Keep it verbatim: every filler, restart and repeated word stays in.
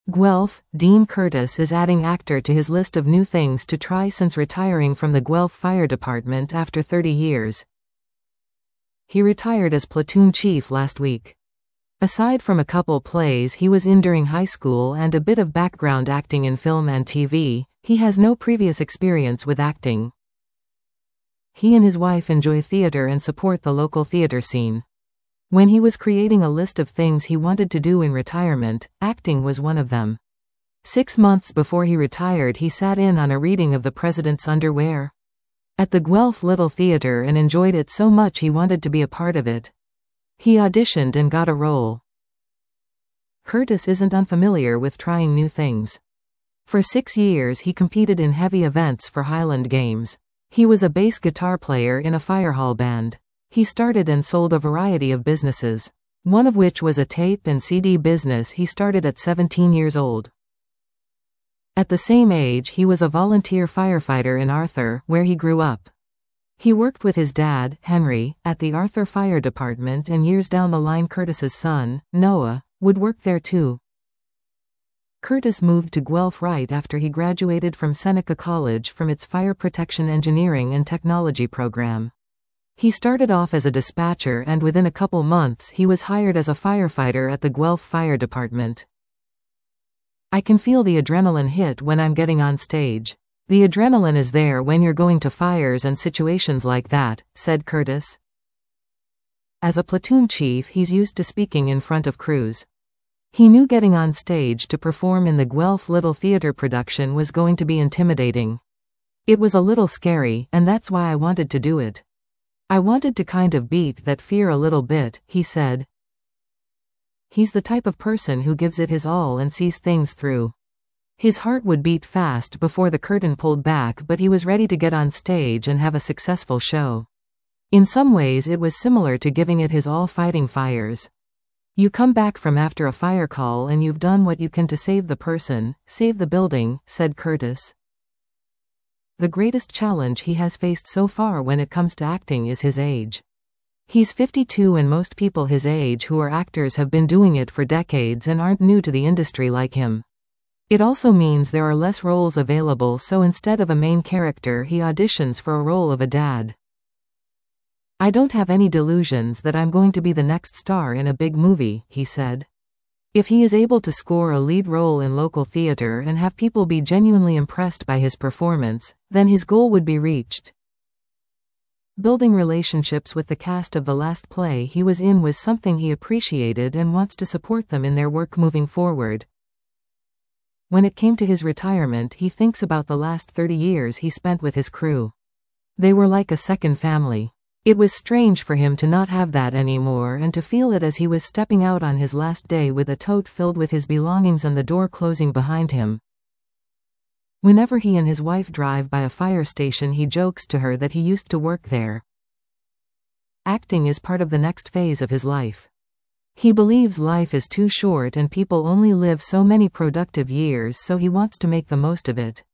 Guelph, Dean Curtis is adding actor to his list of new things to try since retiring from the Guelph Fire Department after thirty years. He retired as platoon chief last week. Aside from a couple plays he was in during high school and a bit of background acting in film and T V, he has no previous experience with acting. He and his wife enjoy theater and support the local theater scene. When he was creating a list of things he wanted to do in retirement, acting was one of them. Six months before he retired he sat in on a reading of The President's Underwear at the Guelph Little Theatre and enjoyed it so much he wanted to be a part of it. He auditioned and got a role. Curtis isn't unfamiliar with trying new things. For six years he competed in heavy events for Highland Games. He was a bass guitar player in a fire hall band. He started and sold a variety of businesses, one of which was a tape and C D business he started at seventeen years old. At the same age he was a volunteer firefighter in Arthur, where he grew up. He worked with his dad, Henry, at the Arthur Fire Department, and years down the line Curtis's son, Noah, would work there too. Curtis moved to Guelph right after he graduated from Seneca College from its Fire Protection Engineering and Technology program. He started off as a dispatcher and within a couple months he was hired as a firefighter at the Guelph Fire Department. I can feel the adrenaline hit when I'm getting on stage. The adrenaline is there when you're going to fires and situations like that, said Curtis. As a platoon chief he's used to speaking in front of crews. He knew getting on stage to perform in the Guelph Little Theatre production was going to be intimidating. It was a little scary, and that's why I wanted to do it. I wanted to kind of beat that fear a little bit, he said. He's the type of person who gives it his all and sees things through. His heart would beat fast before the curtain pulled back, but he was ready to get on stage and have a successful show. In some ways it was similar to giving it his all fighting fires. You come back from after a fire call and you've done what you can to save the person, save the building, said Curtis. The greatest challenge he has faced so far when it comes to acting is his age. He's fifty-two and most people his age who are actors have been doing it for decades and aren't new to the industry like him. It also means there are less roles available, so instead of a main character he auditions for a role of a dad. I don't have any delusions that I'm going to be the next star in a big movie, he said. If he is able to score a lead role in local theater and have people be genuinely impressed by his performance, then his goal would be reached. Building relationships with the cast of the last play he was in was something he appreciated and wants to support them in their work moving forward. When it came to his retirement he thinks about the last thirty years he spent with his crew. They were like a second family. It was strange for him to not have that anymore and to feel it as he was stepping out on his last day with a tote filled with his belongings and the door closing behind him. Whenever he and his wife drive by a fire station he jokes to her that he used to work there. Acting is part of the next phase of his life. He believes life is too short and people only live so many productive years, so he wants to make the most of it.